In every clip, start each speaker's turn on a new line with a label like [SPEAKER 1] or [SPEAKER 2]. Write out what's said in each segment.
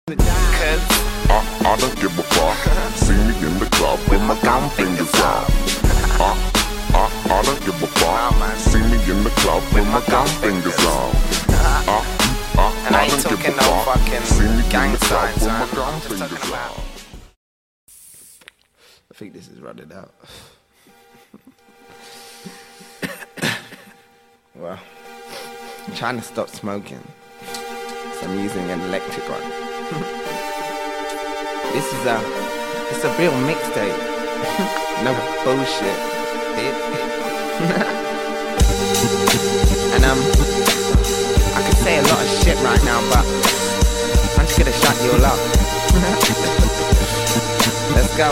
[SPEAKER 1] Cause I don't give a fuck. See me in the club with my gun fingers up. I don't give a fuck. See me in the club with my gun fingers up.
[SPEAKER 2] And I ain't talking no fucking gang signs,
[SPEAKER 1] with my
[SPEAKER 2] I'm
[SPEAKER 1] gun
[SPEAKER 2] just
[SPEAKER 1] fingers
[SPEAKER 2] talking about.
[SPEAKER 1] up.
[SPEAKER 3] I think this is running out. Well, I'm trying to stop smoking, so I'm using an electric one. It's a real mixtape. No bullshit. And I could say a lot of shit right now, but I'm just gonna shut you all up. Let's go.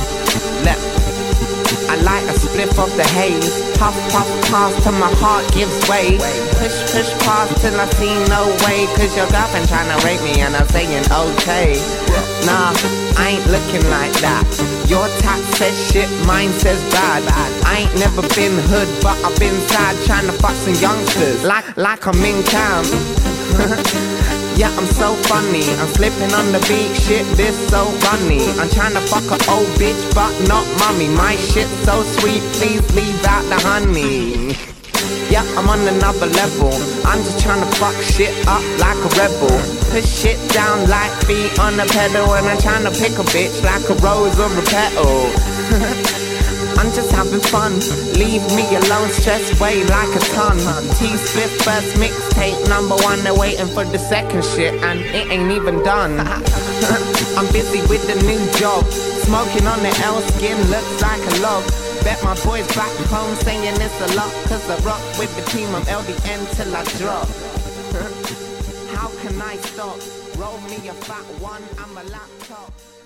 [SPEAKER 3] I light a spliff of the haze. Puff, puff, pass till my heart gives way. Push, push, pass till I see no way. Cause your girlfriend tryna rape me and I'm saying okay. Nah, I ain't looking like that. Your tap says shit, mine says bad. I ain't never been hood, but I've been sad tryna fuck some youngsters. Like I'm in camp. Yeah, I'm so funny. I'm slipping on the beat, shit, this so runny. I'm tryna fuck a old bitch, but not mommy. My shit so sweet, please leave out the honey. Yeah, I'm on another level. I'm just tryna fuck shit up like a rebel. Push shit down like feet on a pedal. And I'm tryna pick a bitch like a rose or a petal. I'm just having fun. Leave me alone, stress weigh like a ton. T-Swift first mixtape #1. They're waiting for the second shit and it ain't even done. I'm busy with the new job. Smoking on the L, skin looks like a log. Bet my boys back home saying it's a lot. Cause I rock with the team, I'm LDN till I drop. How can I stop? Roll me a fat one, I'm a laptop.